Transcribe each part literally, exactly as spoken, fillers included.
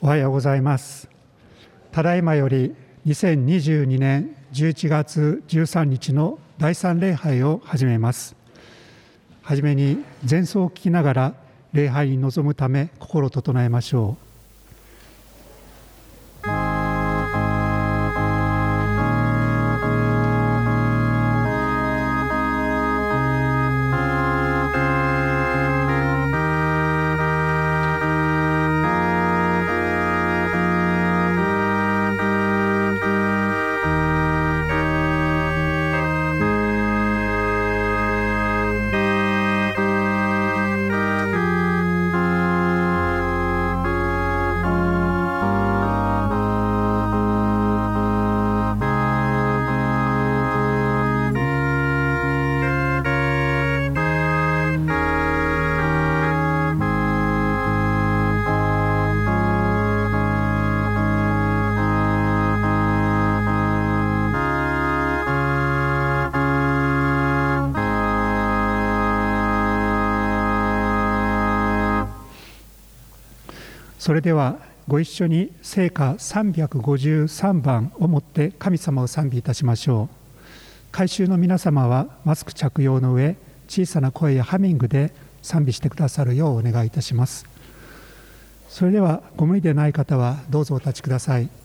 おはようございます。ただいまよりにせんにじゅうにねんじゅういちがつじゅうさんにちのだいさん礼拝を始めます。はじめに前奏を聞きながら礼拝に臨むため心を整えましょう。それではご一緒に聖歌さんびゃくごじゅうさんばんをもって神様を賛美いたしましょう。改宗の皆様はマスク着用の上、小さな声やハミングで賛美してくださるようお願いいたします。それではご無理でない方はどうぞお立ちください。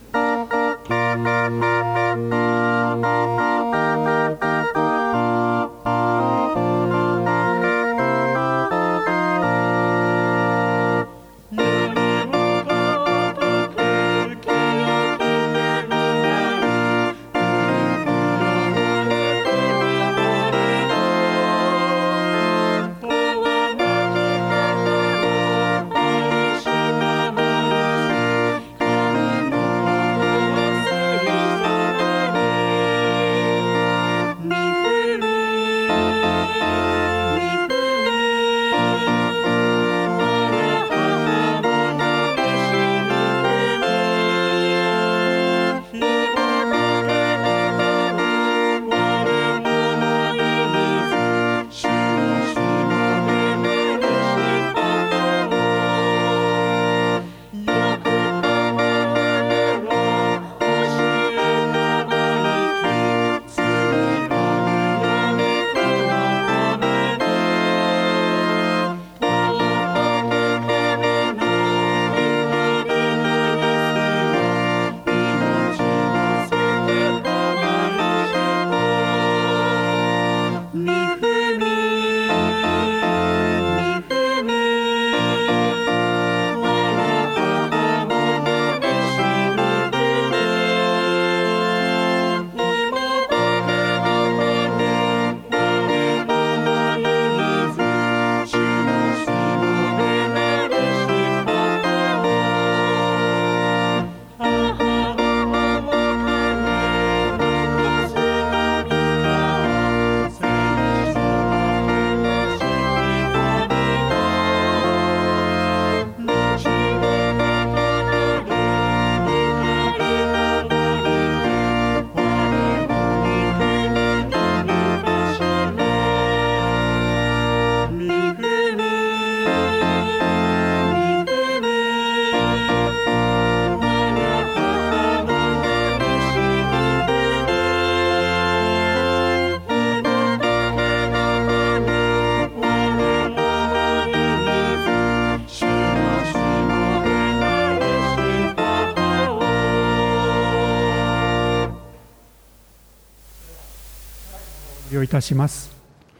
いたします。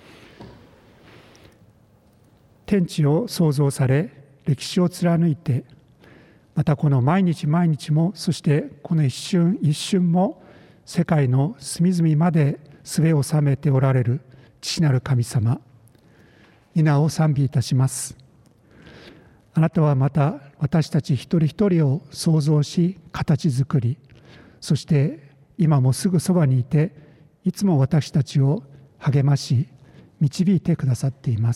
天地を創造され、歴史を貫いて、またこの毎日毎日も、そしてこの一瞬一瞬も世界の隅々まで末を治めておられる父なる神様、皆を賛美いたします。あなたはまた私たち一人一人を創造し、形作り、そして今もすぐそばにいて、いつも私たちを励まし導いてくださっています。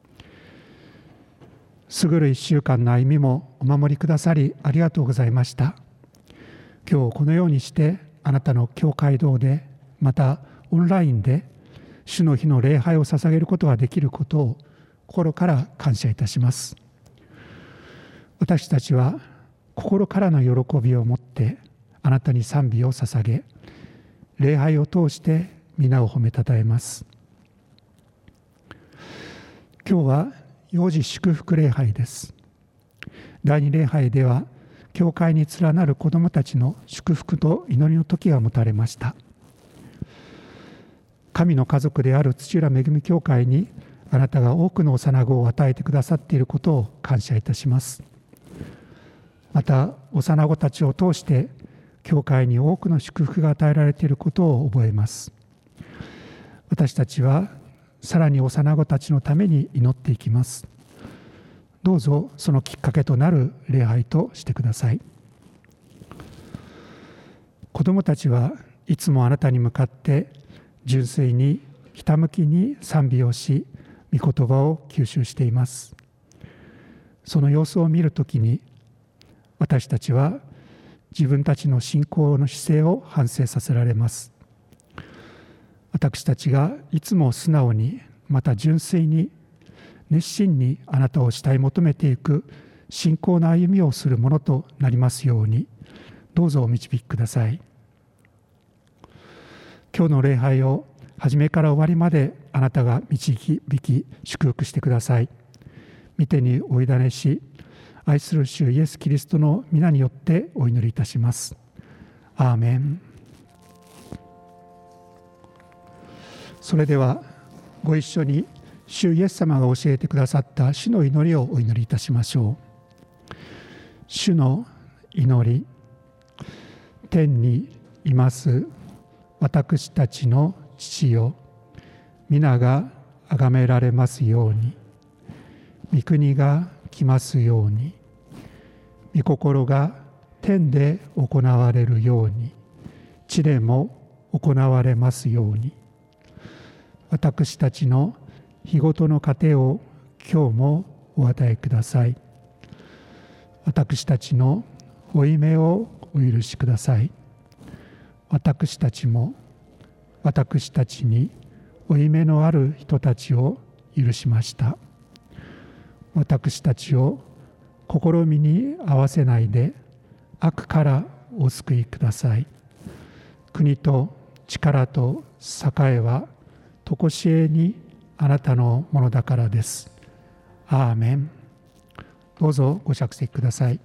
すぐる一週間の歩みもお守りくださりありがとうございました。今日このようにしてあなたの教会堂で、またオンラインで主の日の礼拝を捧げることができることを心から感謝いたします。私たちは心からの喜びを持ってあなたに賛美を捧げ、礼拝を通して皆を褒めたたえます。今日は幼児祝福礼拝です。第二礼拝では教会に連なる子どもたちの祝福と祈りの時が持たれました。神の家族である土浦恵み教会にあなたが多くの幼子を与えてくださっていることを感謝いたします。また幼子たちを通して教会に多くの祝福が与えられていることを覚えます。私たちはさらに幼子たちのために祈っていきます。どうぞそのきっかけとなる礼拝としてください。子どもたちはいつもあなたに向かって純粋にひたむきに賛美をし、御言葉を吸収しています。その様子を見るときに、私たちは自分たちの信仰の姿勢を反省させられます。私たちがいつも素直に、また純粋に、熱心にあなたを慕い求めていく信仰の歩みをするものとなりますように、どうぞお導きください。今日の礼拝を初めから終わりまであなたが導き祝福してください。御手にお委ねし、愛する主イエス・キリストの皆によってお祈りいたします。アーメン。それではご一緒に主イエス様が教えてくださった主の祈りをお祈りいたしましょう。主の祈り。天にいます私たちの父よ、皆が崇められますように、御国が来ますように、御心が天で行われるように、地でも行われますように、私たちの日ごとの糧を今日もお与えください。私たちの負い目をお許しください。私たちも私たちに負い目のある人たちを許しました。私たちを試みに合わせないで悪からお救いください。国と力と栄はとこしえにあなたのものだからです。アーメン。どうぞご着席ください。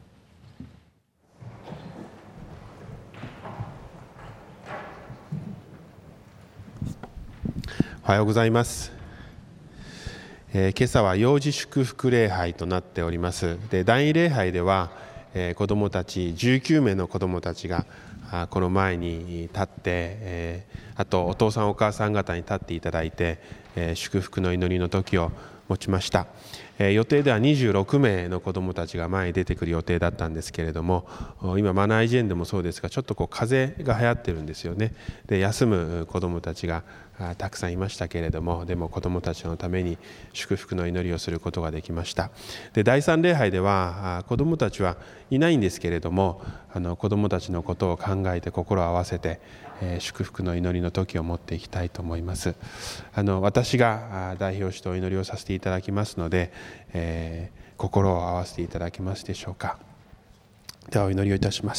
おはようございます。えー、今朝は幼児祝福礼拝となっております。で、第二礼拝では、えー、子どもたちじゅうきゅうめいの子どもたちがあこの前に立って、えー、あとお父さんお母さん方に立っていただいて、えー、祝福の祈りの時を持ちました。えー、予定ではにじゅうろくめいの子どもたちが前に出てくる予定だったんですけれども、今マナーイジェンでもそうですが、ちょっとこう風邪が流行ってるんですよね。で、休む子どもたちがたくさんいましたけれども、でも子どもたちのために祝福の祈りをすることができました。で、第三礼拝では子どもたちはいないんですけれども、あの子どもたちのことを考えて心を合わせて、えー、祝福の祈りの時を持っていきたいと思います。あの私が代表してお祈りをさせていただきますので、えー、心を合わせていただけますでしょうか。ではお祈りをいたします。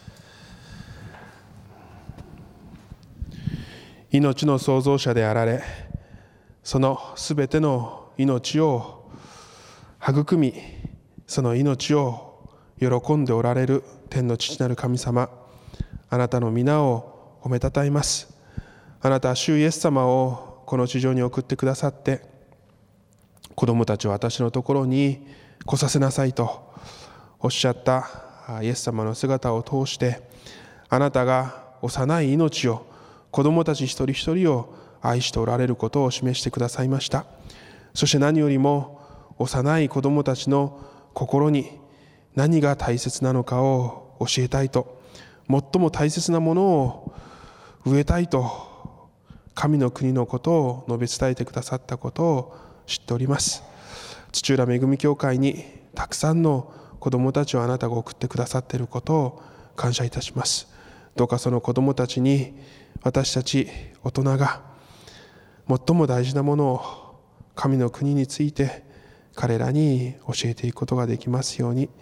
命の創造者であられ、そのすべての命を育み、その命を喜んでおられる天の父なる神様、あなたの皆を褒めたたえます。あなたは主イエス様をこの地上に送ってくださって、子供たちを私のところに来させなさいとおっしゃったイエス様の姿を通して、あなたが幼い命を、子供たち一人一人を愛しておられることを示してくださいました。そして何よりも幼い子供たちの心に何が大切なのかを教えたいと、最も大切なものを植えたいと、神の国のことを述べ伝えてくださったことを知っております。土浦恵み教会にたくさんの子どもたちをあなたが送ってくださっていることを感謝いたします。どうかその子どもたちに私たち大人が最も大事なものを、神の国について彼らに教えていくことができますように、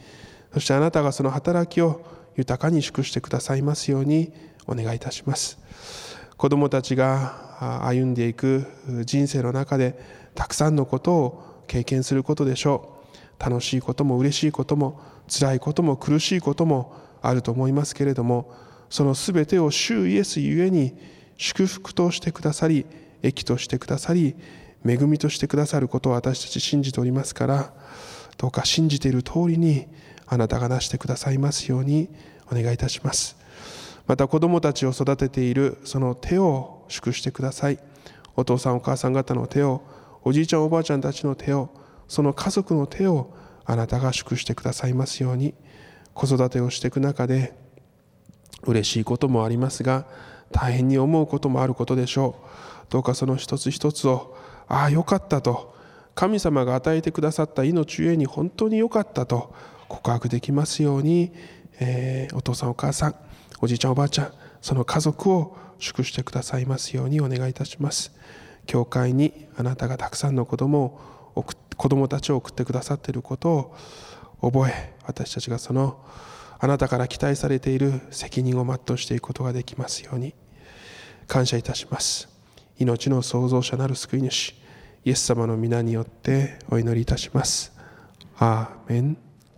そしてあなたがその働きを豊かに祝してくださいますようにお願いいたします。子どもたちが歩んでいく人生の中でたくさんのことを経験することでしょう。楽しいことも嬉しいことも辛いことも苦しいこともあると思いますけれども、そのすべてを主イエスゆえに祝福としてくださり、益としてくださり、恵みとしてくださることを私たち信じておりますから、どうか信じている通りにあなたがなしてくださいますようにお願いいたします。また子どもたちを育てているその手を祝してください。お父さんお母さん方の手を、おじいちゃんおばあちゃんたちの手を、その家族の手をあなたが祝してくださいますように。子育てをしていく中で嬉しいこともありますが、大変に思うこともあることでしょう。どうかその一つ一つを、ああよかったと、神様が与えてくださった命ゆえに本当によかったと告白できますように、えー、お父さんお母さん、おじいちゃんおばあちゃん、その家族を祝してくださいますようにお願いいたします。教会にあなたがたくさんの子供を子供たちを送ってくださっていることを覚え、私たちがそのあなたから期待されている責任を全うしていくことができますように感謝いたします。命の創造者なる救い主イエス様の皆によってお祈りいたします。アーメン。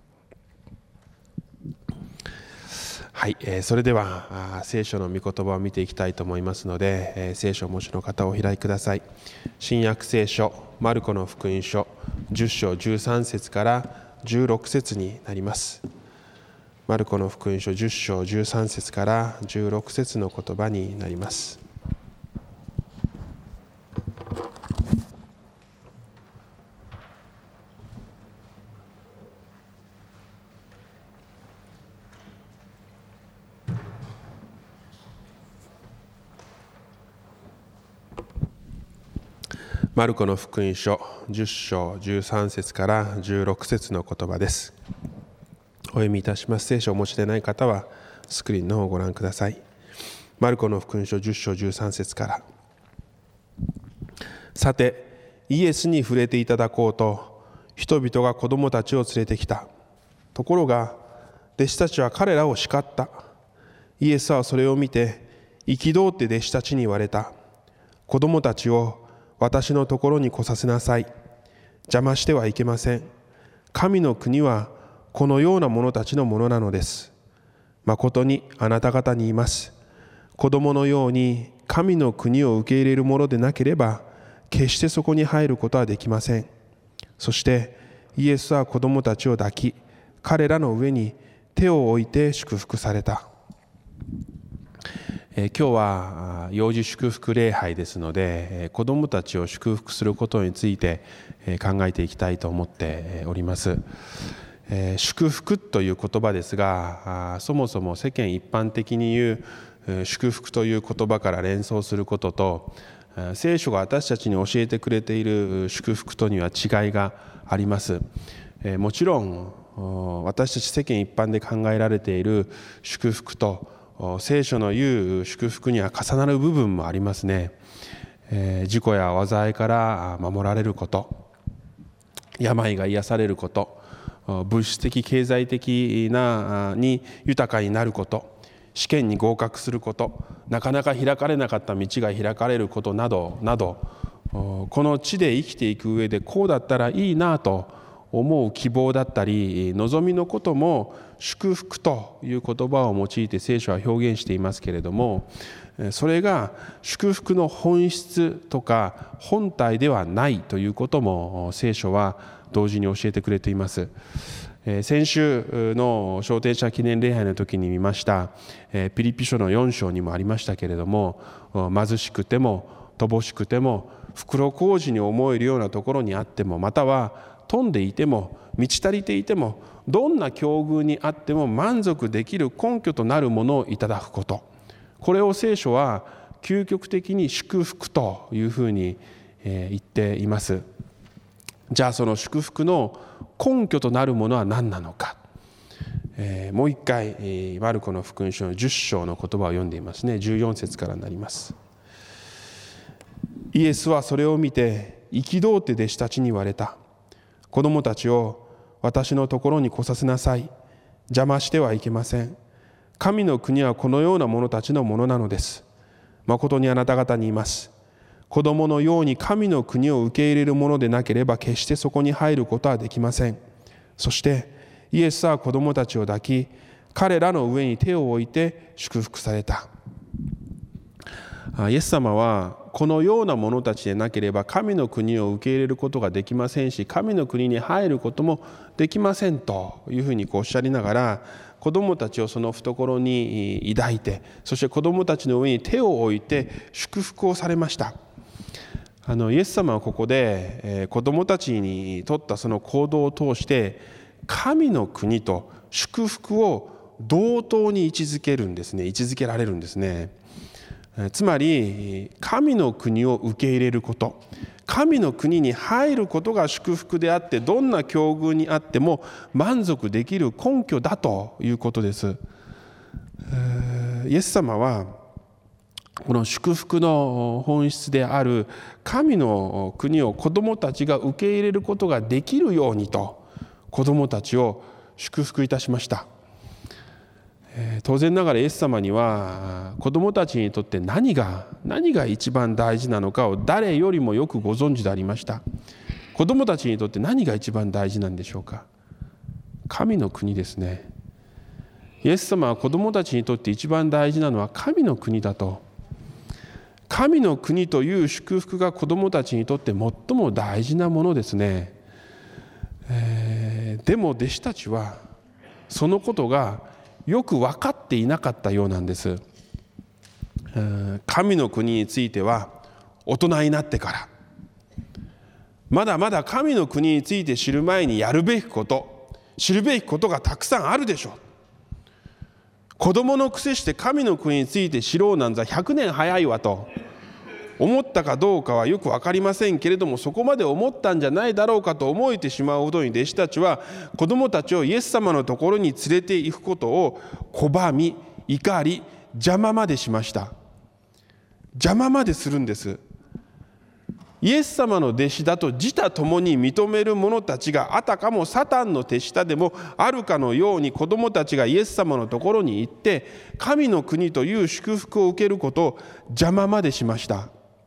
はい、えー、それでは聖書の御言葉を見ていきたいと思いますので、えー、聖書をお持ちの方をお開きください。新約聖書マルコの福音書じゅっ章じゅうさん節からじゅうろく節になります。マルコの福音書じゅっ章じゅうさん節からじゅうろく節の言葉になります。マルコの福音書じゅっ章じゅうさん節からじゅうろく節の言葉です。お読みいたします。聖書をお持ちでない方はスクリーンの方をご覧ください。マルコの福音書じゅっ章じゅうさん節から。さてイエスに触れていただこうと人々が子供たちを連れてきた。ところが弟子たちは彼らを叱った。イエスはそれを見て憤って弟子たちに言われた。子供たちを私のところに来させなさい。邪魔してはいけません。神の国はこのような者たちのものなのです。誠にあなた方に言います。子供のように神の国を受け入れるものでなければ、決してそこに入ることはできません。そしてイエスは子供たちを抱き、彼らの上に手を置いて祝福された。えー、今日は幼児祝福礼拝ですので、えー、子どもたちを祝福することについて、えー、考えていきたいと思っております。えー、祝福という言葉ですが、そもそも世間一般的に言う、えー、祝福という言葉から連想することと、聖書が私たちに教えてくれている祝福とには違いがあります。えー、もちろん私たち世間一般で考えられている祝福と聖書の言う祝福には重なる部分もありますね。えー、事故や災いから守られること、病が癒されること、物質的経済的なに豊かになること、試験に合格すること、なかなか開かれなかった道が開かれることなどなど、この地で生きていく上でこうだったらいいなと思う希望だったり望みのことも祝福という言葉を用いて聖書は表現していますけれども、それが祝福の本質とか本体ではないということも聖書は同時に教えてくれています。先週の昇天者記念礼拝の時に見ましたピリピ書のよん章にもありましたけれども、貧しくても乏しくても袋小路に思えるようなところにあっても、または富んでいても満ち足りていても、どんな境遇にあっても満足できる根拠となるものをいただくこと、これを聖書は究極的に祝福というふうに言っています。じゃあその祝福の根拠となるものは何なのか、えー、もう一回、えー、マルコの福音書のじゅっ章の言葉を読んでいますね。じゅうよん節からになります。イエスはそれを見て憤って弟子たちに言われた。子供たちを私のところに来させなさい。 邪魔してはいけません。神の国はこのような者たちのものなのです。誠にあなた方に言います。子供のように神の国を受け入れるものでなければ決してそこに入ることはできません。そしてイエスは子供たちを抱き、彼らの上に手を置いて祝福された。イエス様はこのような者たちでなければ神の国を受け入れることができませんし、神の国に入ることもできませんというふうにおっしゃりながら、子供たちをその懐に抱いて、そして子供たちの上に手を置いて祝福をされました。あのイエス様はここで、えー、子供たちにとったその行動を通して神の国と祝福を同等に位置づけるんですね。位置づけられるんですね。つまり神の国を受け入れること、神の国に入ることが祝福であって、どんな境遇にあっても満足できる根拠だということです。イエス様はこの祝福の本質である神の国を子どもたちが受け入れることができるようにと子どもたちを祝福いたしました。当然ながらイエス様には子どもたちにとって何が何が一番大事なのかを誰よりもよくご存知でありました。子どもたちにとって何が一番大事なんでしょうか。神の国ですね。イエス様は子どもたちにとって一番大事なのは神の国だと。神の国という祝福が子どもたちにとって最も大事なものですね。えー、でも弟子たちはそのことがよく分かっていなかったようなんです。神の国については大人になってから、まだまだ神の国について知る前にやるべきこと、知るべきことがたくさんあるでしょう。子供のくせして神の国について知ろうなんざひゃくねん早いわと思ったかどうかはよく分かりませんけれども、そこまで思ったんじゃないだろうかと思えてしまうほどに弟子たちは子どもたちをイエス様のところに連れて行くことを拒み、怒り、邪魔までしました。邪魔までするんです。イエス様の弟子だと自他ともに認める者たちがあたかもサタンの手下でもあるかのように、子どもたちがイエス様のところに行って神の国という祝福を受けることを邪魔までしました。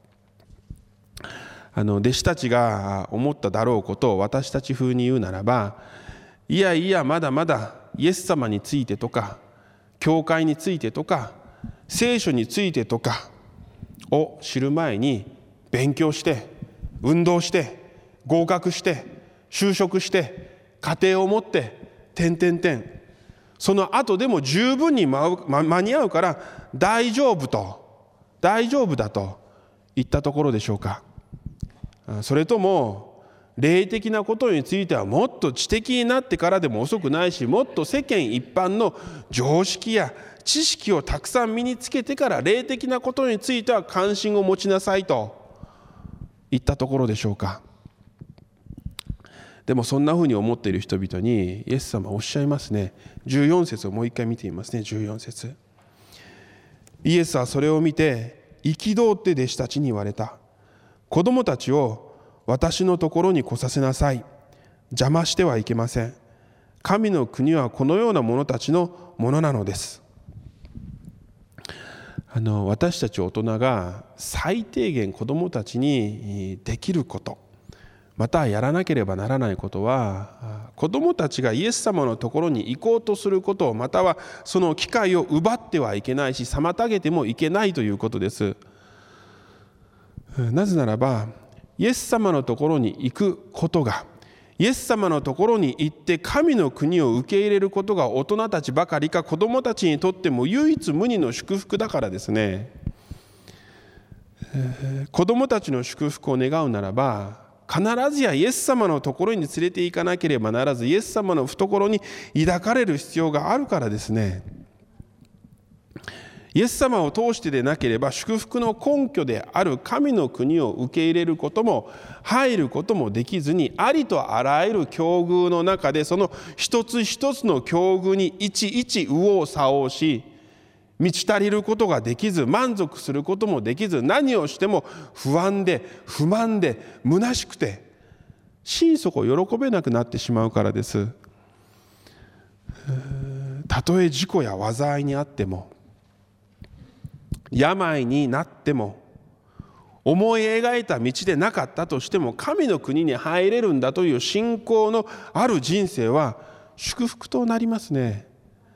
あの弟子たちが思っただろうことを私たち風に言うならば、いやいやまだまだイエス様についてとか教会についてとか聖書についてとかを知る前に勉強して運動して合格して就職して家庭を持って点々点、その後でも十分に間に合うから大丈夫と大丈夫だといったところでしょうか。それとも霊的なことについてはもっと知的になってからでも遅くないし、もっと世間一般の常識や知識をたくさん身につけてから霊的なことについては関心を持ちなさいといったところでしょうか。でもそんなふうに思っている人々にイエス様はおっしゃいますね。じゅうよん節をもう一回見てみますね。じゅうよん節、イエスはそれを見て憤って弟子たちに言われた。子供たちを私のところに来させなさい。邪魔してはいけません。神の国はこのような者たちのものなのです。あの私たち大人が最低限子供たちにできること、またやらなければならないことは、子供たちがイエス様のところに行こうとすることを、またはその機会を奪ってはいけないし妨げてもいけないということです。なぜならばイエス様のところに行くことが、イエス様のところに行って神の国を受け入れることが大人たちばかりか子どもたちにとっても唯一無二の祝福だからですね。えー、子どもたちの祝福を願うならば必ずやイエス様のところに連れて行かなければならず、イエス様の懐に抱かれる必要があるからですね。イエス様を通してでなければ祝福の根拠である神の国を受け入れることも入ることもできずに、ありとあらゆる境遇の中でその一つ一つの境遇にいちいち右往左往し、満ち足りることができず満足することもできず、何をしても不安で不満で虚しくて心底喜べなくなってしまうからです。 たとえ事故や災いにあっても、病になっても、思い描いた道でなかったとしても神の国に入れるんだという信仰のある人生は祝福となりますね。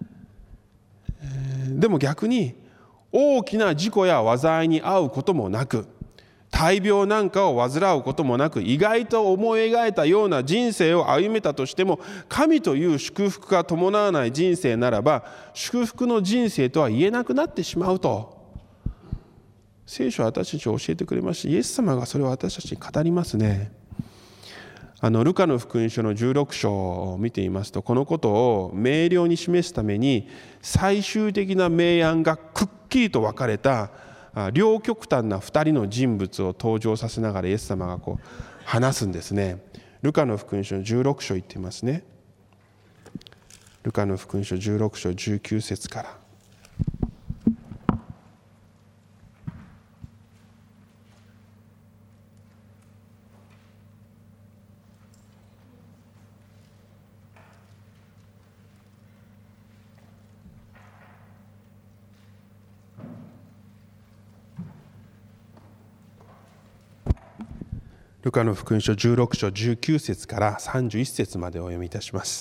でも逆に大きな事故や災いに遭うこともなく、大病なんかを患うこともなく、意外と思い描いたような人生を歩めたとしても、神という祝福が伴わない人生ならば祝福の人生とは言えなくなってしまうと聖書は私たちを教えてくれますし、イエス様がそれを私たちに語りますね。あのルカの福音書のじゅうろく章を見ていますと、このことを明瞭に示すために最終的な明暗がくっきりと分かれた両極端なふたりの人物を登場させながらイエス様がこう話すんですね。ルカの福音書のじゅうろく章言っていますね。ルカの福音書じゅうろく章じゅうきゅう節から。ルカの福音書じゅうろく章じゅうきゅう節からさんじゅういち節までお読みいたします。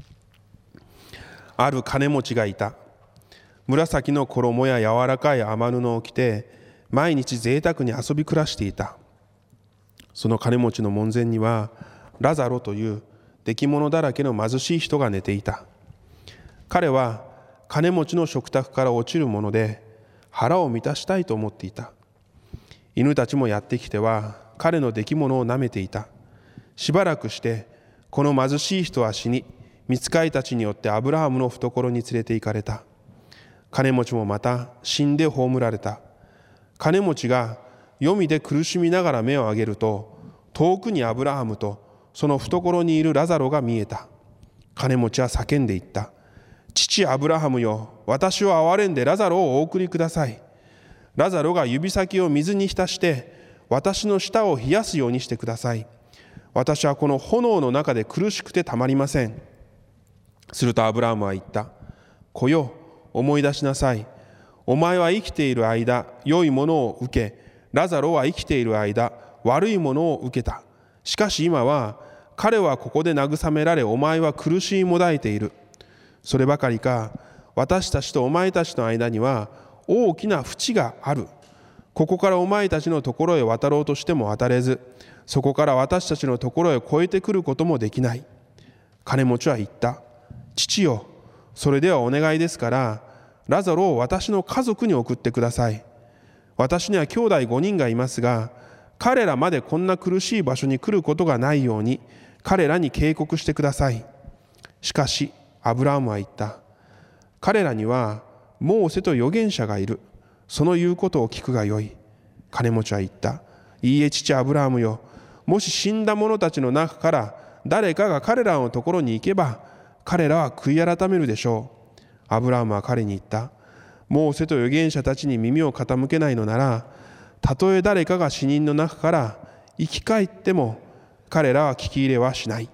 ある金持ちがいた。紫の衣や柔らかい雨布を着て毎日贅沢に遊び暮らしていた。その金持ちの門前にはラザロという出来物だらけの貧しい人が寝ていた。彼は金持ちの食卓から落ちるもので腹を満たしたいと思っていた。犬たちもやってきては彼の出来物を舐めていた。しばらくしてこの貧しい人は死に、御使いたちによってアブラハムの懐に連れて行かれた。金持ちもまた死んで葬られた。金持ちが黄泉で苦しみながら目を上げると、遠くにアブラハムとその懐にいるラザロが見えた。金持ちは叫んでいった。父アブラハムよ、私を憐れんでラザロをお送りください。ラザロが指先を水に浸して私の舌を冷やすようにしてください。私はこの炎の中で苦しくてたまりません。するとアブラハムは言った。子よ、思い出しなさい。お前は生きている間、良いものを受け、ラザロは生きている間、悪いものを受けた。しかし今は、彼はここで慰められ、お前は苦しいもだえている。そればかりか、私たちとお前たちの間には大きな淵がある。ここからお前たちのところへ渡ろうとしても渡れず、そこから私たちのところへ越えてくることもできない。金持ちは言った。父よ、それではお願いですから、ラザロを私の家族に送ってください。私には兄弟ごにんがいますが、彼らまでこんな苦しい場所に来ることがないように、彼らに警告してください。しかし、アブラハムは言った。彼らにはモーセと預言者がいる。その言うことを聞くがよい。金持ちは言った。いいえ、父アブラハムよ。もし死んだ者たちの中から誰かが彼らのところに行けば、彼らは悔い改めるでしょう。アブラハムは彼に言った。モーセと預言者たちに耳を傾けないのなら、たとえ誰かが死人の中から生き返っても、彼らは聞き入れはしない。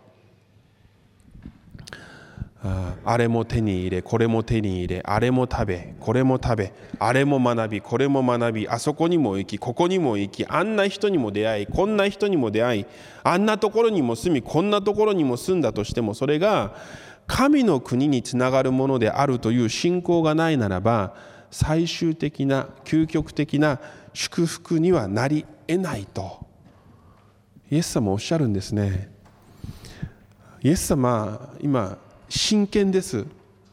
あれも手に入れ、これも手に入れ、あれも食べ、これも食べ、あれも学び、これも学び、あそこにも行き、ここにも行き、あんな人にも出会い、こんな人にも出会い、あんなところにも住み、こんなところにも住んだとしても、それが神の国につながるものであるという信仰がないならば、最終的な究極的な祝福にはなり得ないとイエス様おっしゃるんですね。イエス様今真剣です。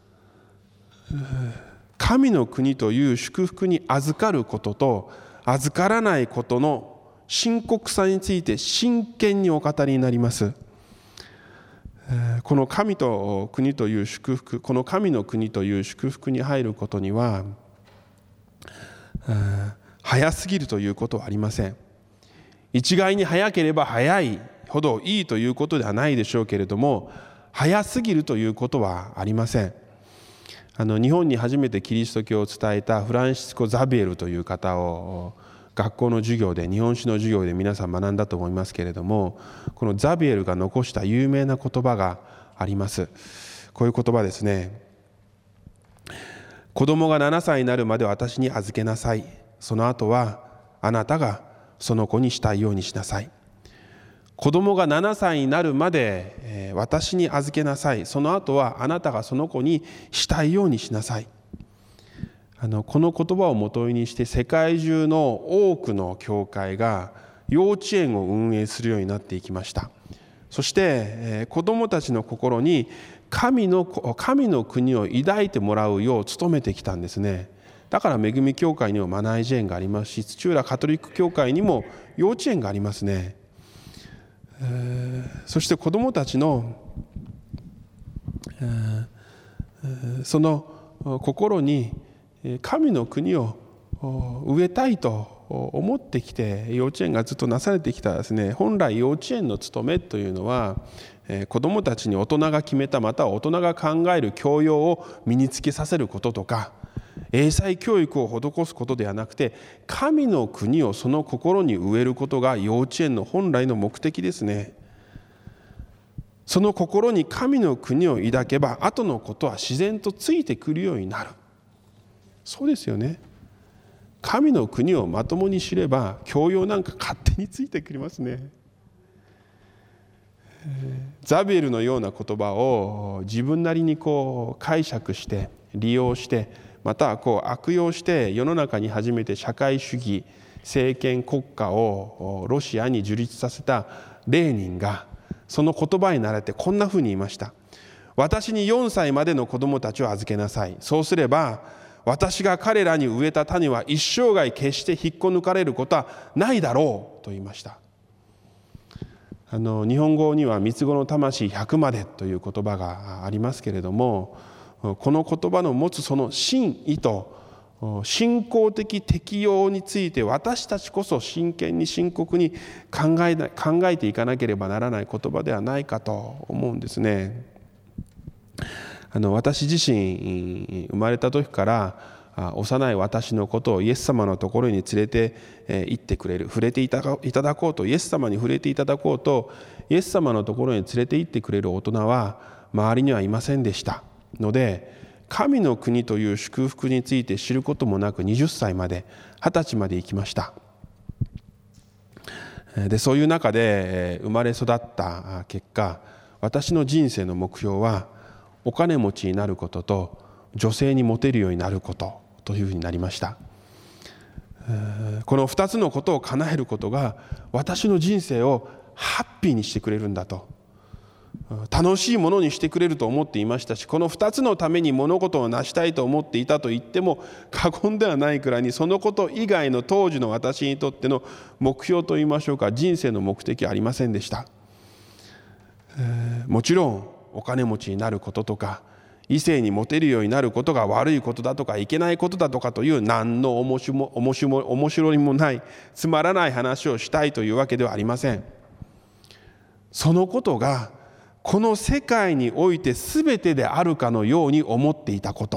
神の国という祝福に預かることと預からないことの深刻さについて真剣にお語りになります。この神と国という祝福、この神の国という祝福に入ることには早すぎるということはありません。一概に早ければ早いほどいいということではないでしょうけれども、早すぎるということはありません。あの日本に初めてキリスト教を伝えたフランシスコ・ザビエルという方を学校の授業で、日本史の授業で皆さん学んだと思いますけれども、このザビエルが残した有名な言葉があります。こういう言葉ですね。 子供がななさいになるまで私に預けなさい。その後はあなたがその子にしたいようにしなさい。子供がななさいになるまで私に預けなさい。その後はあなたがその子にしたいようにしなさい。あのこの言葉をもとにして世界中の多くの教会が幼稚園を運営するようになっていきました。そして子どもたちの心に神の神の国を抱いてもらうよう努めてきたんですね。だから恵み教会にもマナイジ園がありますし、土浦カトリック教会にも幼稚園がありますね。えー、そして子どもたちの、えー、その心に神の国を植えたいと思ってきて幼稚園がずっとなされてきたですね。本来幼稚園の務めというのは子どもたちに大人が決めたまたは大人が考える教養を身につけさせることとか英才教育を施すことではなくて神の国をその心に植えることが幼稚園の本来の目的ですね。その心に神の国を抱けば後のことは自然とついてくるようになる。そうですよね。神の国をまともに知れば教養なんか勝手についてくりますね。ザビエルのような言葉を自分なりにこう解釈して利用してまたはこう悪用して世の中に初めて社会主義政権国家をロシアに樹立させたレーニンがその言葉に倣ってこんなふうに言いました。私によんさいまでの子供たちを預けなさい。そうすれば私が彼らに植えた種は一生涯決して引っこ抜かれることはないだろうと言いました。あの日本語には三つ子の魂ひゃくまでという言葉がありますけれども、この言葉の持つその真意と信仰的適用について私たちこそ真剣に深刻に考えな考えていかなければならない言葉ではないかと思うんですね。あの私自身生まれた時から幼い私のことをイエス様のところに連れて行ってくれる、触れていただこうと、イエス様に触れていただこうとイエス様のところに連れて行ってくれる大人は周りにはいませんでしたので、神の国という祝福について知ることもなくはたちまではたちまで生きました。でそういう中で生まれ育った結果、私の人生の目標はお金持ちになることと女性にモテるようになることというふうになりました。このふたつのことを叶えることが私の人生をハッピーにしてくれるんだと、楽しいものにしてくれると思っていましたし、このふたつのために物事を成したいと思っていたと言っても過言ではないくらいに、そのこと以外の当時の私にとっての目標といいましょうか、人生の目的はありませんでした。もちろんお金持ちになることとか異性にモテるようになることが悪いことだとかいけないことだとかという何の面白も面白も面白みもないつまらない話をしたいというわけではありません。そのことがこの世界において全てであるかのように思っていたこと、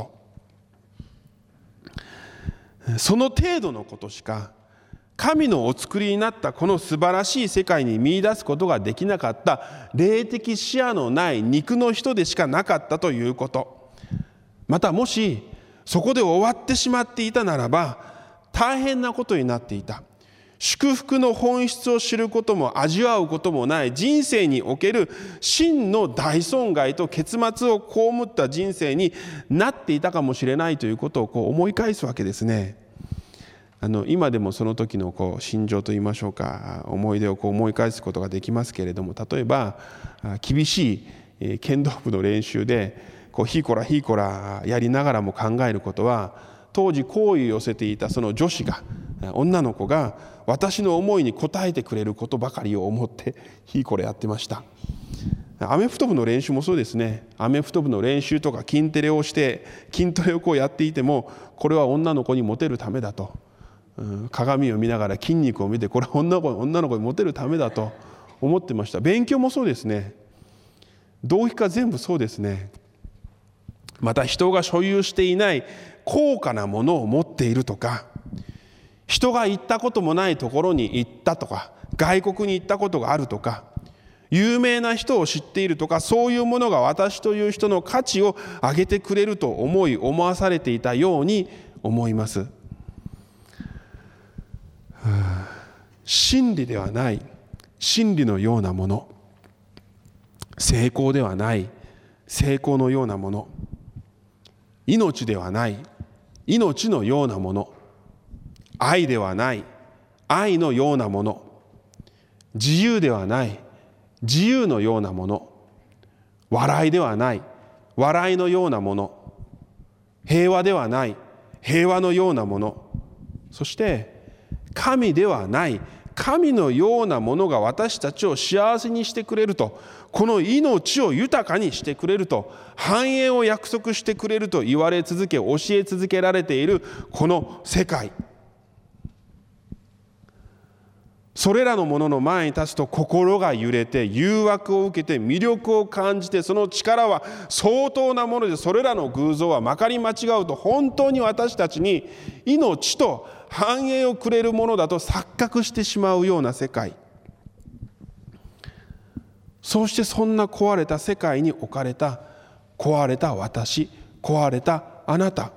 その程度のことしか神のお作りになったこの素晴らしい世界に見出すことができなかった霊的視野のない肉の人でしかなかったということ、またもしそこで終わってしまっていたならば大変なことになっていた。祝福の本質を知ることも味わうこともない人生における真の大損害と結末を被った人生になっていたかもしれないということをこう思い返すわけですね。あの今でもその時のこう心情といいましょうか、思い出をこう思い返すことができますけれども、例えば厳しい剣道部の練習でこうヒーコラヒーコラやりながらも考えることは、当時好意を寄せていたその女子が女の子が私の思いに応えてくれることばかりを思ってヒーコラやってました。アメフト部の練習もそうですね。アメフト部の練習とか筋トレをして筋トレをこうやっていても、これは女の子にモテるためだと、鏡を見ながら筋肉を見て、これは女の子、女の子にモテるためだと思ってました。勉強もそうですね。動機化全部そうですね。また人が所有していない高価なものを持っているとか、人が行ったこともないところに行ったとか、外国に行ったことがあるとか、 有名な人を知っているとか、そういうものが私という人の価値を上げてくれると思い思わされていたように思います。真理ではない真理のようなもの、成功ではない成功のようなもの、命ではない命のようなもの、愛ではない愛のようなもの、自由ではない自由のようなもの、笑いではない笑いのようなもの、平和ではない平和のようなもの、そして神ではない神のようなものが私たちを幸せにしてくれると、この命を豊かにしてくれると、繁栄を約束してくれると言われ続け、教え続けられているこの世界、それらのものの前に立つと心が揺れて、誘惑を受けて、魅力を感じて、その力は相当なもので、それらの偶像はまかり間違うと本当に私たちに命と繁栄をくれるものだと錯覚してしまうような世界、そしてそんな壊れた世界に置かれた壊れた私、壊れたあなた、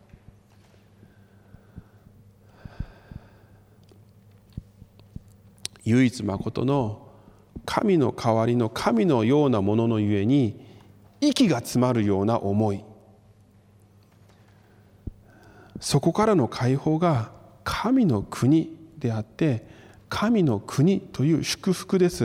唯一まことの神の代わりの神のようなもののゆえに息が詰まるような思い、そこからの解放が神の国であって、神の国という祝福です。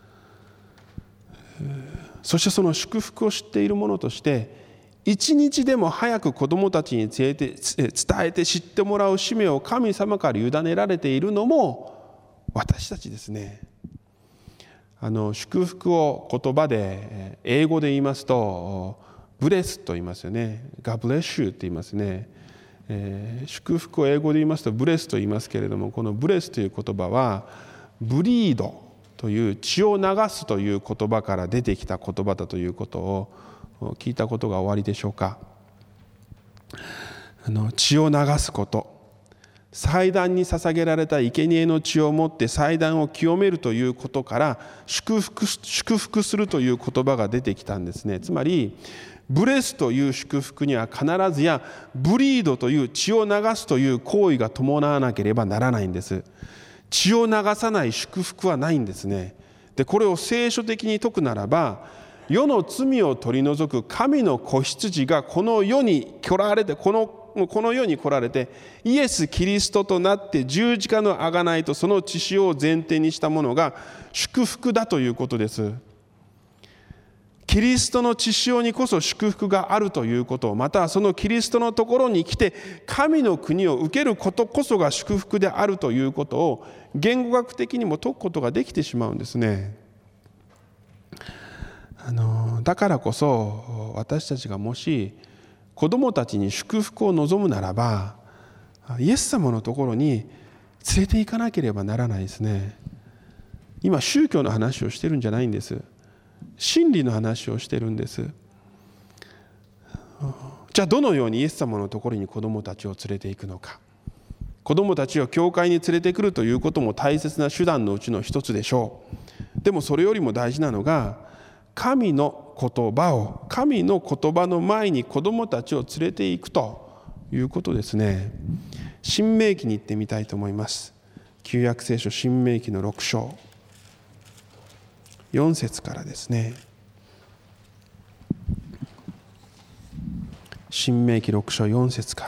そしてその祝福を知っている者として、一日でも早く子どもたちに伝えて、伝えて知ってもらう使命を神様から委ねられているのも私たちですね。あの祝福を言葉で英語で言いますとブレスと言いますよね。God bless you って言いますね。えー、祝福を英語で言いますとブレスと言いますけれども、このブレスという言葉はブリードという血を流すという言葉から出てきた言葉だということを聞いたことがおありでしょうか。あの血を流すこと、祭壇に捧げられた生贄の血をもって祭壇を清めるということから祝福、祝福するという言葉が出てきたんですね。つまりブレスという祝福には必ずやブリードという血を流すという行為が伴わなければならないんです。血を流さない祝福はないんですね。でこれを聖書的に説くならば、世の罪を取り除く神の子羊がこの世に来られて、このこの世に来られてイエス・キリストとなって十字架の贖いとその血潮を前提にしたものが祝福だということです。キリストの血潮にこそ祝福があるということ、またそのキリストのところに来て神の国を受けることこそが祝福であるということを言語学的にも説くことができてしまうんですね。あのだからこそ私たちがもし子供たちに祝福を望むならば、イエス様のところに連れて行かなければならないですね。今宗教の話をしてるんじゃないんです。真理の話をしてるんです。じゃあどのようにイエス様のところに子供たちを連れて行くのか。子供たちを教会に連れてくるということも大切な手段のうちの一つでしょう。でもそれよりも大事なのが、神の言葉を、神の言葉の前に子供たちを連れて行くということですね。新明記に行ってみたいと思います。旧約聖書新明記のろく章よん節からですね。新明記ろく章よん節から。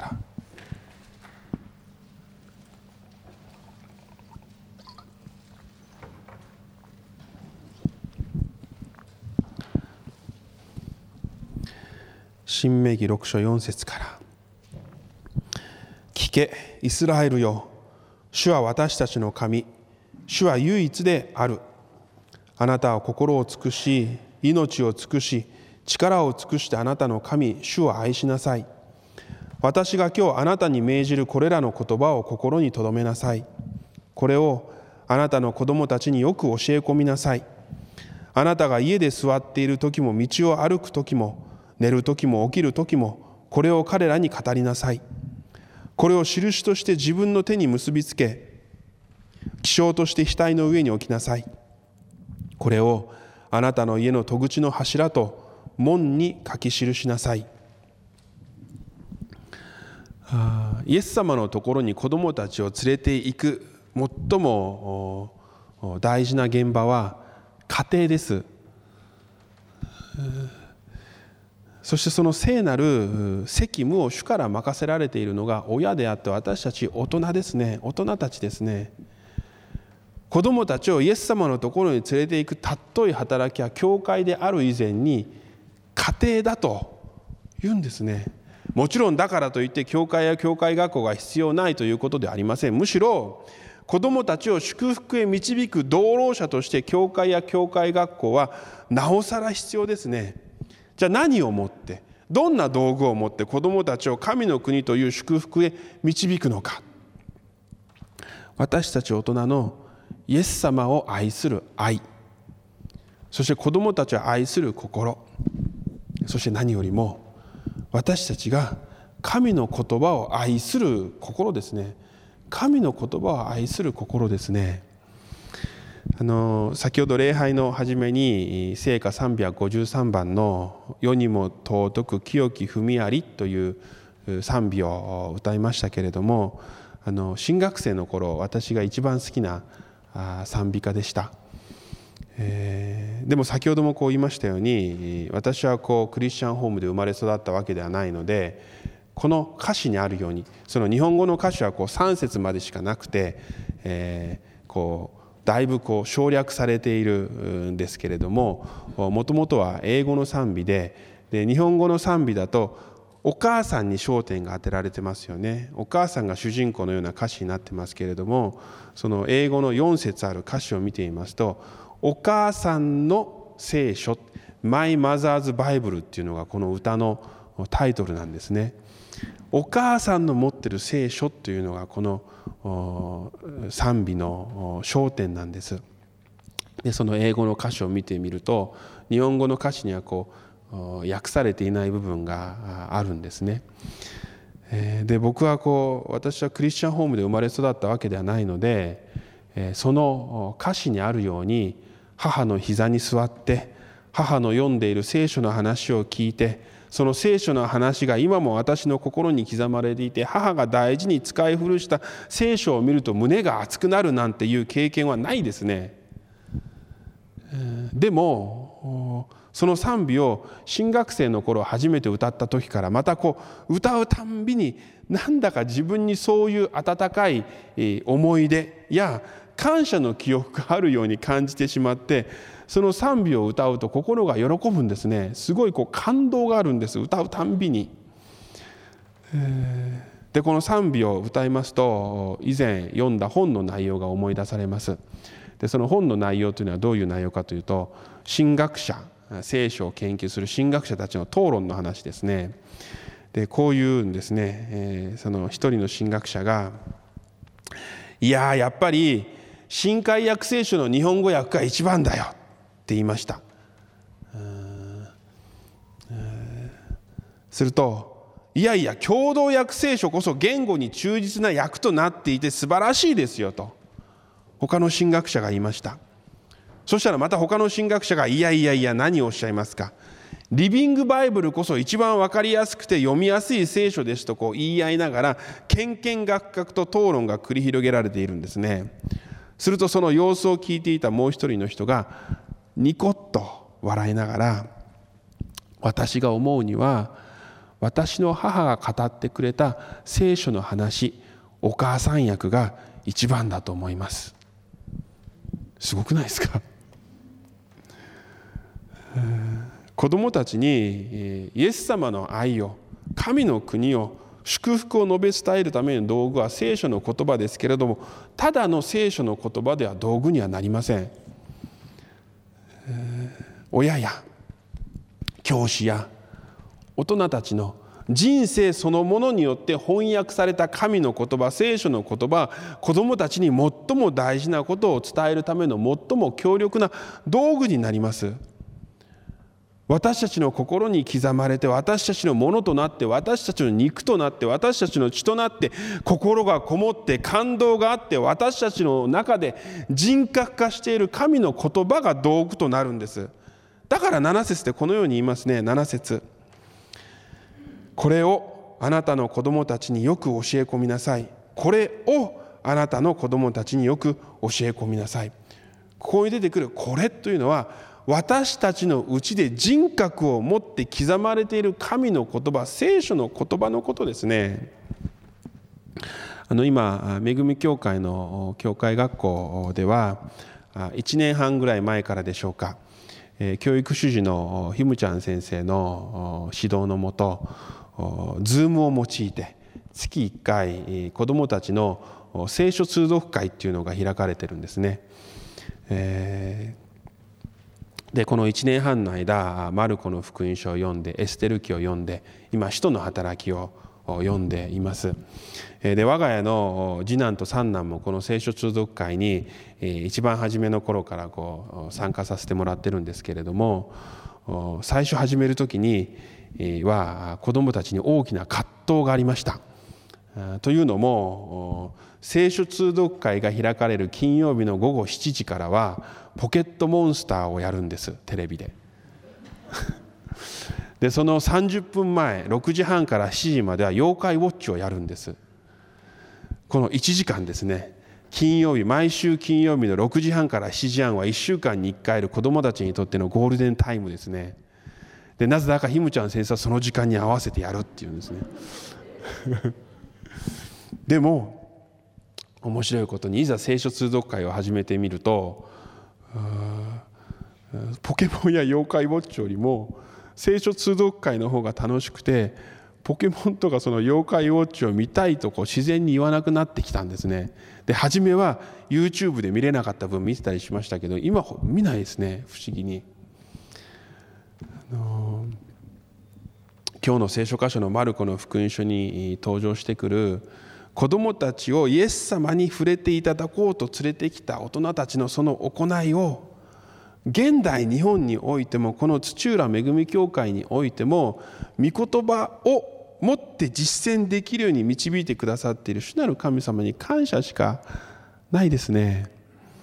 新明記ろく章よん節から。聞け、イスラエルよ、主は私たちの神、主は唯一である。あなたは心を尽くし、命を尽くし、力を尽くしてあなたの神、主を愛しなさい。私が今日あなたに命じるこれらの言葉を心に留めなさい。これをあなたの子供たちによく教え込みなさい。あなたが家で座っている時も、道を歩く時も、寝る時も起きる時も、これを彼らに語りなさい。これを印として自分の手に結びつけ、記章として額の上に置きなさい。 これをあなたの家の戸口の柱と門に書き記しなさい。イエス様のところに子供たちを連れて行く最も大事な現場は家庭です。そしてその聖なる責務を主から任せられているのが親であって私たち大人ですね。大人たちですね。子供たちをイエス様のところに連れて行く尊い働きは教会である以前に家庭だと言うんですね。もちろんだからといって教会や教会学校が必要ないということではありません。むしろ子どもたちを祝福へ導く道路者として教会や教会学校はなおさら必要ですね。じゃあ何をもってどんな道具を持って子どもたちを神の国という祝福へ導くのか。私たち大人のイエス様を愛する愛、そして子どもたちを愛する心、そして何よりも私たちが神の言葉を愛する心ですね。神の言葉を愛する心ですね。あの先ほど礼拝の初めに聖歌さんびゃくごじゅうさんばんの世にも尊く清き文みありという賛美を歌いましたけれども、あの新学生の頃私が一番好きな賛美歌でした。えー、でも先ほどもこう言いましたように私はこうクリスチャンホームで生まれ育ったわけではないので、この歌詞にあるようにその日本語の歌詞はこうさん節までしかなくて、えー、こうだいぶこう省略されているんですけれども、もともとは英語の賛美 で, で日本語の賛美だとお母さんに焦点が当てられてますよね。お母さんが主人公のような歌詞になってますけれども、その英語のよん節ある歌詞を見てみますと、お母さんの聖書 My Mother's Bible っていうのがこの歌のタイトルなんですね。お母さんの持ってる聖書というのがこの賛美の焦点なんです。でその英語の歌詞を見てみると日本語の歌詞にはこう訳されていない部分があるんですね。で僕はこう私はクリスチャンホームで生まれ育ったわけではないので、その歌詞にあるように母の膝に座って母の読んでいる聖書の話を聞いて、その聖書の話が今も私の心に刻まれていて、母が大事に使い古した聖書を見ると胸が熱くなるなんていう経験はないですね。でもその賛美を新学生の頃初めて歌った時からまたこう歌うたんびになんだか自分にそういう温かい思い出や感謝の記憶があるように感じてしまって、その賛美を歌うと心が喜ぶんですね。すごいこう感動があるんです、歌うたんびに。でこの賛美を歌いますと以前読んだ本の内容が思い出されます。でその本の内容というのはどういう内容かというと、神学者、聖書を研究する神学者たちの討論の話ですね。でこういうんですね、えー、その一人の神学者が、いややっぱり新海訳聖書の日本語訳が一番だよって言いました。すると、いやいや共同訳聖書こそ言語に忠実な訳となっていて素晴らしいですよと他の神学者が言いました。そしたらまた他の神学者が、いやいやいや何をおっしゃいますか、リビングバイブルこそ一番分かりやすくて読みやすい聖書ですとこう言い合いながらけんけんがくがくと討論が繰り広げられているんですね。するとその様子を聞いていたもう一人の人がニコッと笑いながら、私が思うには私の母が語ってくれた聖書の話、お母さん訳が一番だと思います。すごくないですか？子供たちにイエス様の愛を、神の国を、祝福を述べ伝えるための道具は聖書の言葉ですけれども、ただの聖書の言葉では道具にはなりません。親や教師や大人たちの人生そのものによって翻訳された神の言葉、聖書の言葉は子どもたちに最も大事なことを伝えるための最も強力な道具になります。 私たちの心に刻まれて、私たちのものとなって、私たちの肉となって、私たちの血となって、心がこもって感動があって、私たちの中で人格化している神の言葉が道具となるんです。だからなな節でこのように言いますね。なな節、これをあなたの子供たちによく教え込みなさい。これをあなたの子供たちによく教え込みなさい。ここに出てくるこれというのは、私たちのうちで人格を持って刻まれている神の言葉、聖書の言葉のことですね。あの今恵み教会の教会学校ではいちねんはんぐらい前からでしょうか、教育主事のひむちゃん先生の指導のもと、ズームを用いて月いっかい子どもたちの聖書通読会っていうのが開かれてるんですね。えーでこのいちねんはんの間、マルコの福音書を読んで、エステル記を読んで、今使徒の働きを読んでいます。で我が家の次男と三男もこの聖書通読会に一番初めの頃からこう参加させてもらってるんですけれども、最初始める時には子どもたちに大きな葛藤がありました。というのも、聖書通読会が開かれる金曜日の午後しちじからはポケットモンスターをやるんです、テレビで。でそのさんじゅっぷんまえ、ろくじはんからしちじまでは妖怪ウォッチをやるんです。このいちじかんですね。金曜日、毎週金曜日のろくじはんからしちじはんはいっしゅうかんにいっかいいる子どもたちにとってのゴールデンタイムですね。でなぜだかひむちゃん先生はその時間に合わせてやるっていうんですね。でも面白いことに、いざ聖書通読会を始めてみると、ポケモンや妖怪ウォッチよりも聖書通読会の方が楽しくて、ポケモンとかその妖怪ウォッチを見たいとこう自然に言わなくなってきたんですね。で初めは YouTube で見れなかった分見てたりしましたけど、今見ないですね、不思議に。あの今日の聖書箇所のマルコの福音書に登場してくる子どもたちをイエス様に触れていただこうと連れてきた大人たちのその行いを、現代日本においてもこの土浦恵み教会においても御言葉を持って実践できるように導いてくださっている主なる神様に感謝しかないですね。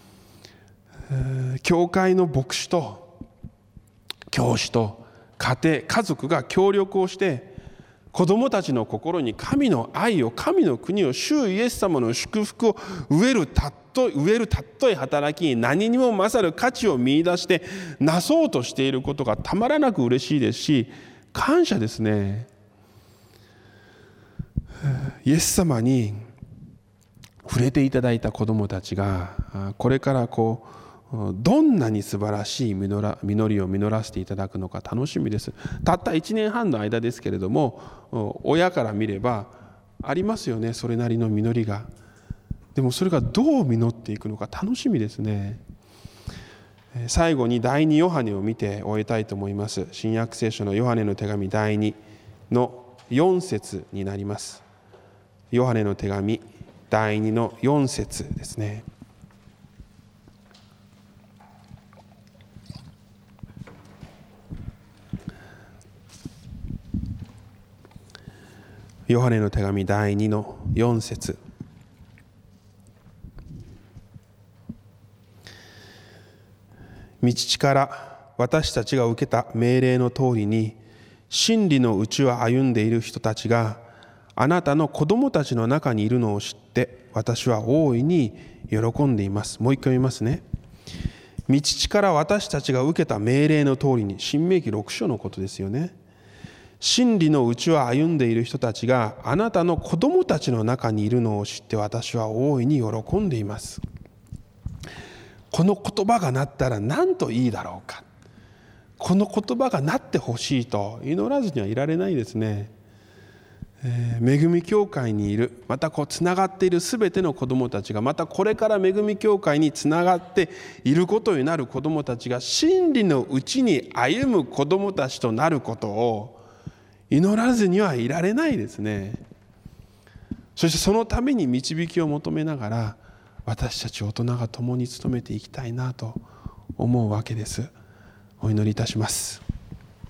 教会の牧師と教師と家庭、家族が協力をして子どもたちの心に神の愛を、神の国を、主イエス様の祝福を植えるたっと植えるたっとい働きに何にも勝る価値を見出してなそうとしていることがたまらなく嬉しいですし、感謝ですね。イエス様に触れていただいた子どもたちがこれからこうどんなに素晴らしい実りを実らせていただくのか楽しみです。たったいちねんはんの間ですけれども、親から見ればありますよね、それなりの実りが。でもそれがどう実っていくのか楽しみですね。最後に第二ヨハネを見て終えたいと思います。新約聖書のヨハネの手紙第二のよん節になります。ヨハネの手紙第二のよん節ですね。ヨハネの手紙第二のよん節。御父から私たちが受けた命令の通りに真理のうちを歩んでいる人たちがあなたの子供たちの中にいるのを知って私は大いに喜んでいます。もう一回見ますね。御父から私たちが受けた命令の通りに、申命記ろく章のことですよね。真理のうちを歩んでいる人たちがあなたの子供たちの中にいるのを知って私は大いに喜んでいます。この言葉がなったら何といいだろうか。この言葉がなってほしいと祈らずにはいられないですね。えー、恵み教会にいる、またこうつながっているすべての子どもたちが、またこれから恵み教会につながっていることになる子どもたちが真理のうちに歩む子どもたちとなることを祈らずにはいられないですね。そしてそのために導きを求めながら私たち大人が共に努めていきたいなと思うわけです。お祈りいたします。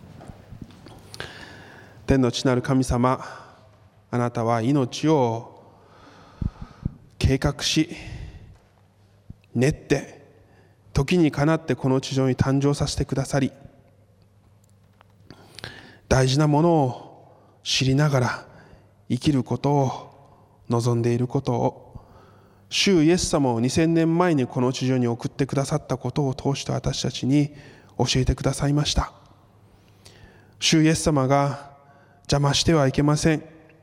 天の父なる神様、あなたは命を計画し練って時にかなってこの地上に誕生させてくださり、大事なものを知りながら生きることを望んでいることを、主イエス様をにせんねんまえにこの地上に送ってくださったことを通して私たちに教えてくださいました。主イエス様が邪魔してはいけません。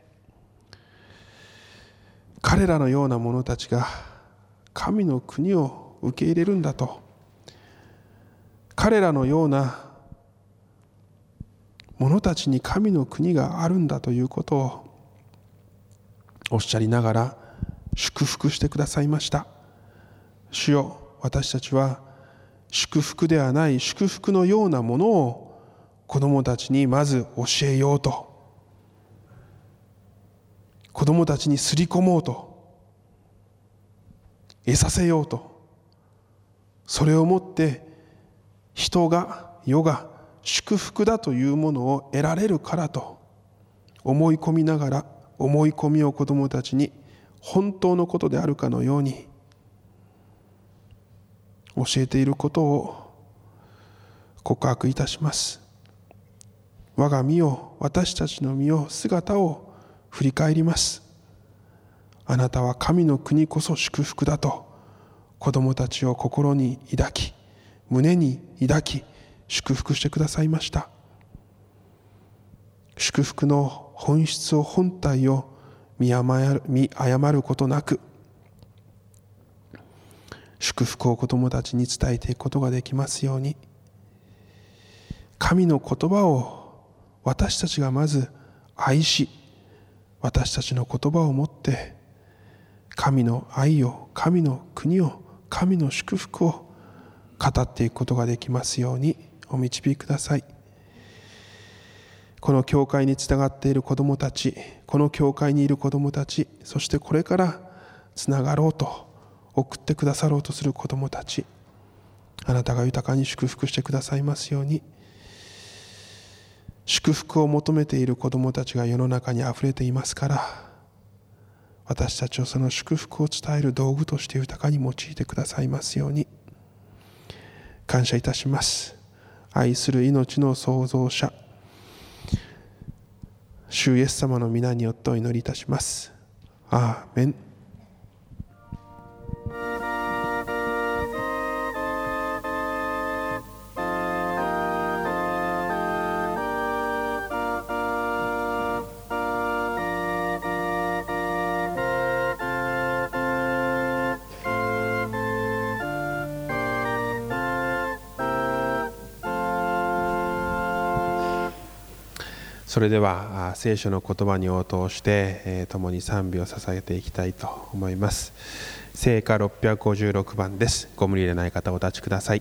彼らのような者たちが神の国を受け入れるんだと、彼らのような者たちに神の国があるんだということをおっしゃりながら祝福してくださいました。主よ、私たちは祝福ではない祝福のようなものを子供たちにまず教えようと、子供たちにすり込もうと、得させようと、それをもって人が世が祝福だというものを得られるからと思い込みながら、思い込みを子供たちに本当のことであるかのように教えていることを告白いたします。我が身を、私たちの身を、姿を振り返ります。あなたは神の国こそ祝福だと子供たちを心に抱き、胸に抱き、祝福してくださいました。祝福の本質を、本体を見誤る、見誤ることなく、祝福を子供たちに伝えていくことができますように、神の言葉を私たちがまず愛し、私たちの言葉をもって神の愛を、神の国を、神の祝福を語っていくことができますようにお導きください。この教会につながっている子どもたち、この教会にいる子どもたち、そしてこれからつながろうと送ってくださろうとする子どもたち、あなたが豊かに祝福してくださいますように。祝福を求めている子どもたちが世の中にあふれていますから、私たちをその祝福を伝える道具として豊かに用いてくださいますように感謝いたします。愛する命の創造者、主イエス様の皆によってお祈りいたします。アーメン。それでは聖書の言葉に応答して共に賛美を捧げていきたいと思います。聖歌ろっぴゃくごじゅうろくばんです。ご無理でない方お立ちください。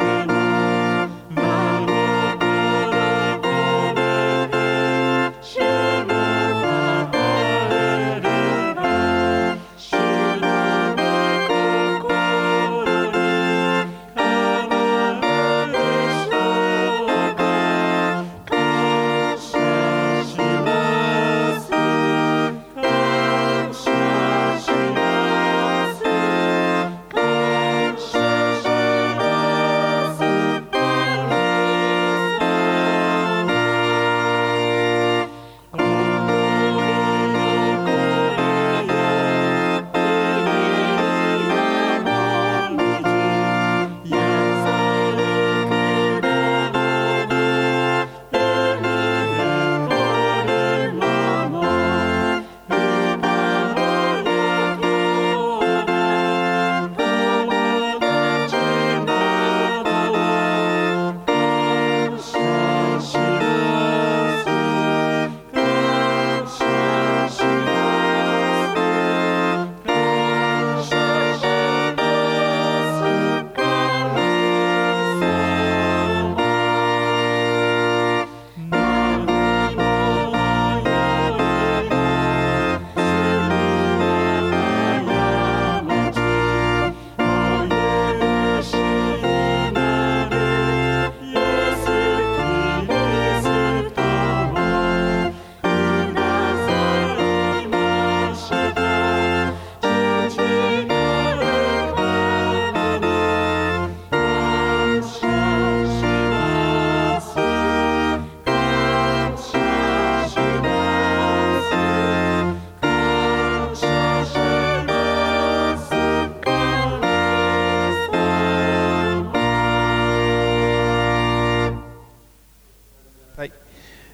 主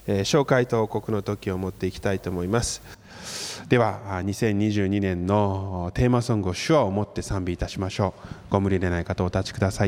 えー、紹介と報告の時を持っていきたいと思います。ではにせんにじゅうにねんのテーマソングを主はをもって賛美いたしましょう。ご無理でない方お立ちください。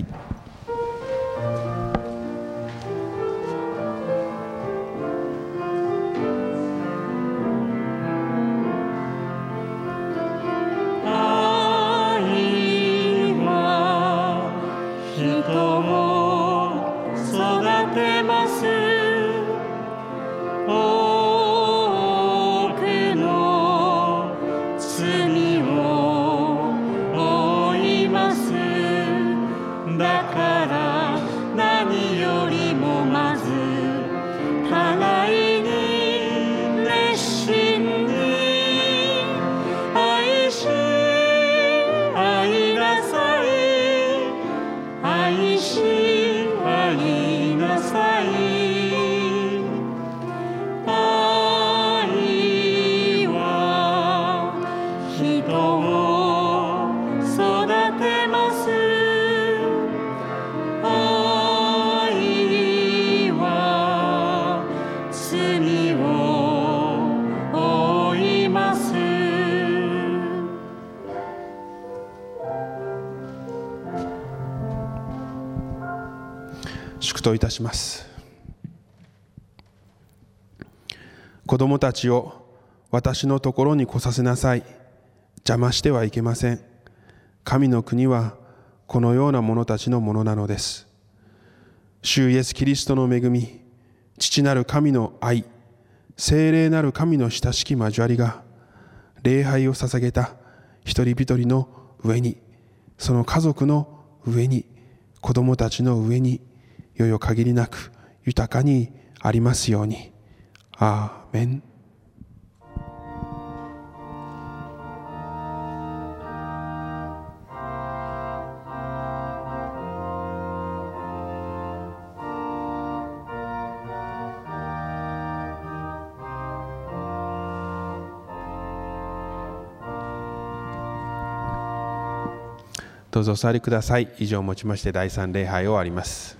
祝祷いたします。子供たちを私のところに来させなさい。邪魔してはいけません。神の国はこのような者たちのものなのです。主イエスキリストの恵み、父なる神の愛、聖霊なる神の親しき交わりが、礼拝を捧げた一人一人の上に、その家族の上に、子供たちの上に、よよ限りなく豊かにありますように。アーメン。どうぞお座りください。以上をもちましてだいさん礼拝を終わります。